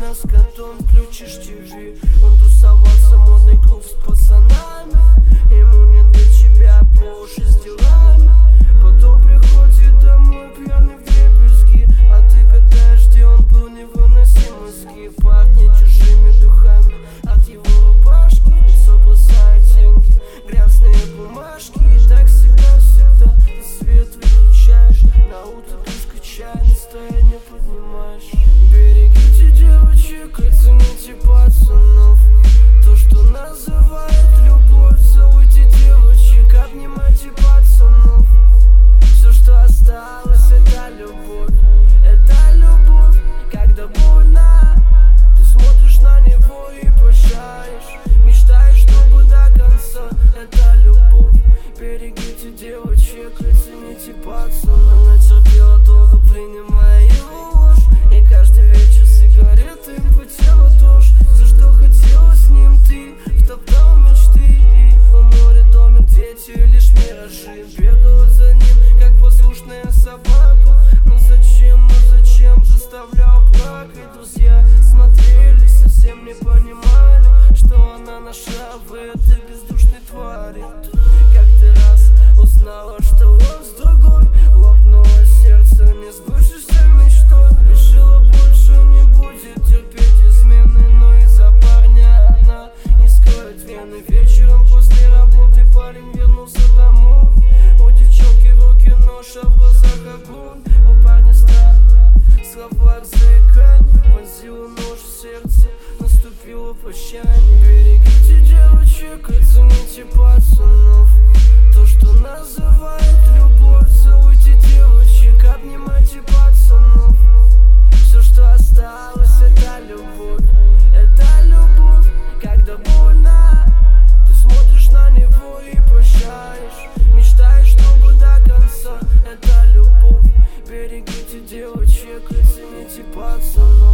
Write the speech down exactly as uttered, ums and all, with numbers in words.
на скотон, включишь ти ви. Он тусовался, модный клуб с пацанами. Ему не до тебя, по уши с делами. Потом приходит домой пьяный вдребезги, а ты гадаешь, где он был, невыносимый. Пахнет чужими духами от его рубашки. Лицо бросает деньги, грязные бумажки. И так всегда, всегда ты свет выключаешь, на утро кружка чая, настроение поднимаешь. Берегите девочек и цените пацанов. То, что называют любовь, целуйте девочек, обнимайте пацанов. Все, что осталось, это любовь. Это любовь, когда больно, ты смотришь на него и прощаешь. Мечтаешь, чтобы до конца. Это любовь. Берегите девочек и цените пацанов. Она терпела долго, принимая его ложь, и каждый вечер сигареты им по телу дождь. За что хотела с ним ты, втоптала мечты. И по морю домик, дети, лишь миражи. Бегала за ним, как послушная собака. Ну зачем, ну зачем заставлял плакать? Друзья смотрели, совсем не понимали, что она нашла в этой бездушной твари. Как-то раз узнала, что он с другой, лопнуло сердце не сбывшейся мечтой. Решила, больше не будет терпеть измены, но из-за парня она не скроет вены. Вечером после работы парень вернулся домой. У девчонки в руке нож, а в глазах огонь. У парня страх, слова заикания, вонзила нож в сердце, наступило прощание. Берегите девочек и цените пацанов. То, что называют любовь, целуйте девочек, обнимайте пацанов. Все, что осталось, это любовь. Это любовь, когда больно, ты смотришь на него и прощаешь. Мечтаешь, чтобы до конца. Это любовь. Берегите девочек и цените пацанов.